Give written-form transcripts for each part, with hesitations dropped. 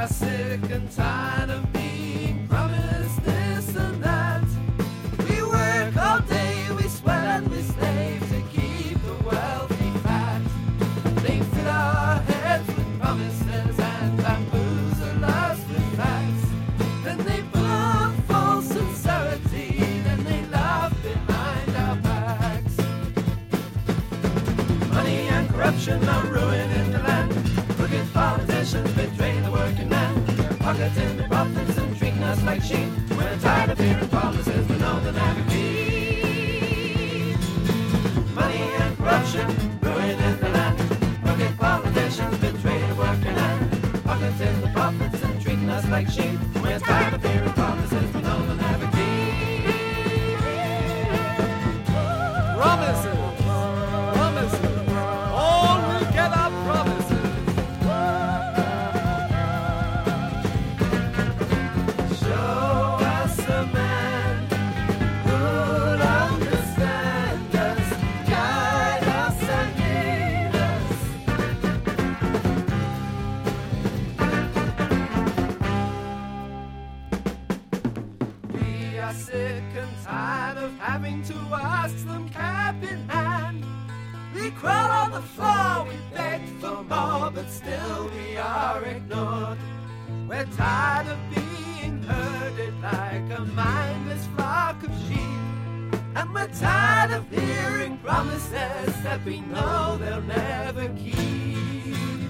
are sick and tired of being promised this and that. We work all day, we sweat and we slave to keep the wealthy fat. They fill our heads with promises and bamboozle us with facts. Then they pull on false sincerity, then they laugh behind our backs. Money and corruption are ruining the land. Crooked politicians betray the working man. Pocketing the profits and treating us like sheep. We're tired of hearing promises, we know they'll never keep. Money and corruption ruining the land. Crooked politicians betray the working man. Pocketing the profits and treating us like sheep. We're tired of hearing promises, we know they'll never keep. Promises, promises, all we get are promises. Sick and tired of having to ask them cap in hand. We crawl on the floor, we beg for more, but still we are ignored. We're tired of being herded like a mindless flock of sheep. And we're tired of hearing promises that we know they'll never keep.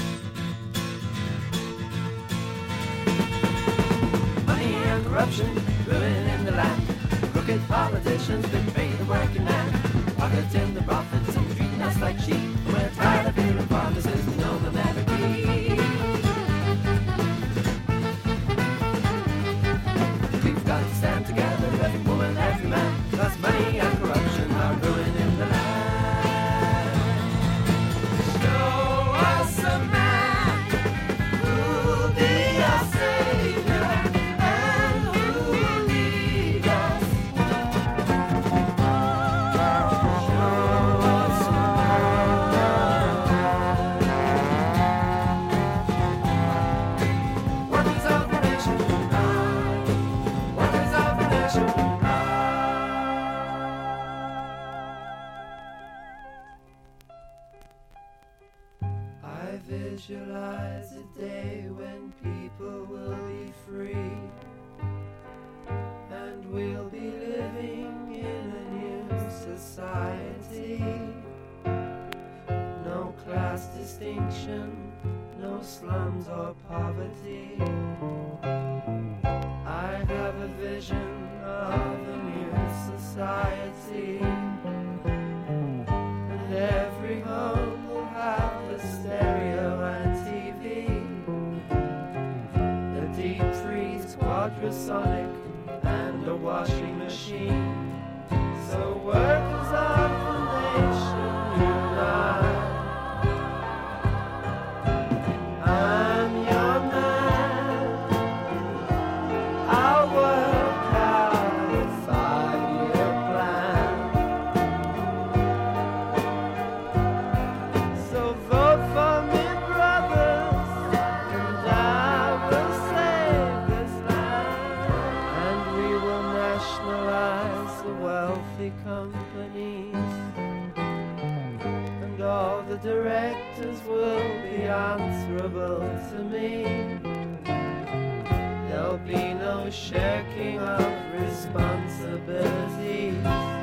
Money and corruption ruining the land. Crooked politicians betray the working man. Pocketing the profits and treating us like sheep. We're tired of hearing promises we know they'll never keep. We've got to stand together, every woman, every man. 'Cause money and corruption are ruining the land. Show us a man who'll be our savior. Visualize a day when people will be free, and we'll be living in a new society. No class distinction, no slums or poverty. I have a vision of a new society, and every home will have a stereo and TV, a deep freeze quadrasonic and a washing machine. So workers of the nation unite. I'm your man. I'll work out a 5-year plan. So vote for me, brothers, and I will save this land. And we will nationalize the wealthy companies, and all the directors will be answerable to me. There'll be no shirking of responsibilities.